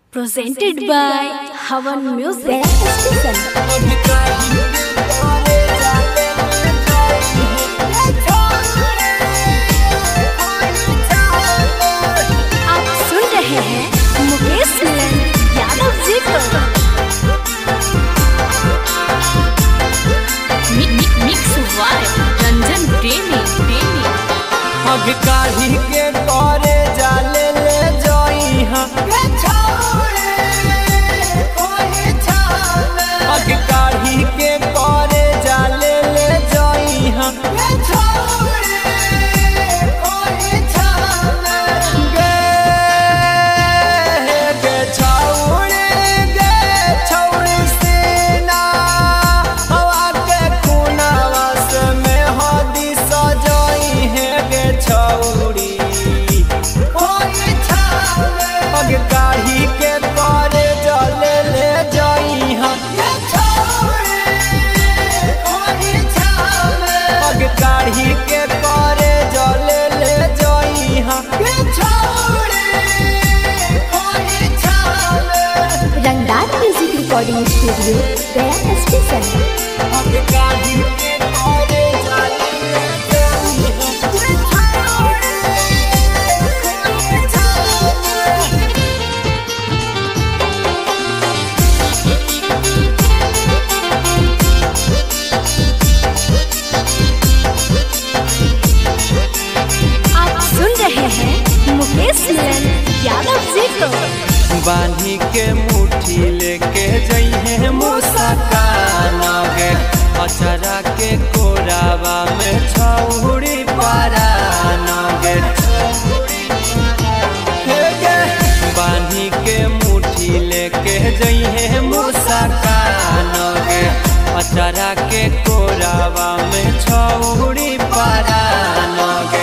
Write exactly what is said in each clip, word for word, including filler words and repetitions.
Presented by Havan Music. आप सुन रहे हैं मुकेश यादव जी को। मिक्स वाई रंजन प्रेमी प्रेमी हग काढ़ी के करे जाले ले जोई हां हग काढ़ी के करे जाले ले जोई हां काढ़ी के करे जले ले जाई हां हग काढ़ी के करे जले ले जाई हां Rangdar music recording studio Gaya station. हग काढ़ी के करे जले ले जाई मुकेश यादव जी को। बांधी के मुट्ठी लेके जइहे मुस्कान गे अचरा के कोरावा में छौड़ी परान गे बांधी के मुट्ठी लेके जइहे मुस्कान गे अचरा के कोरावा में छौड़ी परान गे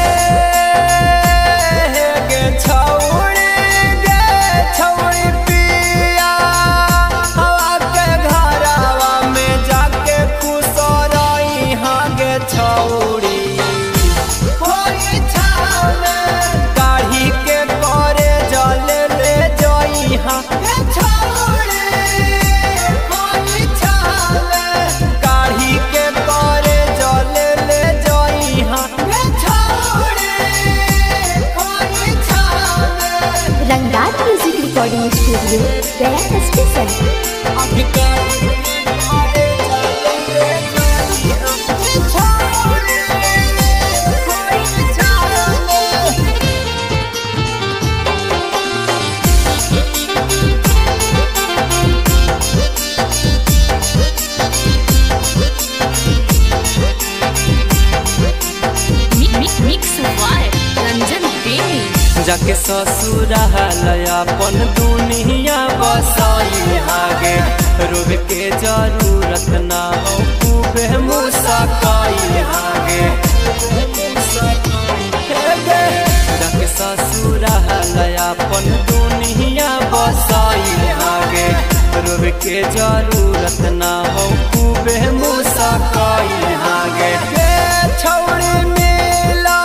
काढ़ी के करे जले ले जाई हां काढ़ी के करे जले ले जाई हां Rangdar music recording studio Gaya station. जाके ससुराल अपन दुनिया बसाई हागे रोग के जरूरत ना हो खूबे मुस्काई हागे जाके ससुराल अपन दुनिया बसाई हागे रोग के जरूरत ना हो खूबे मुस्काई हागे छौड़ी मिला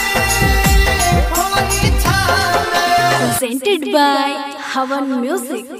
presented by Havan Music.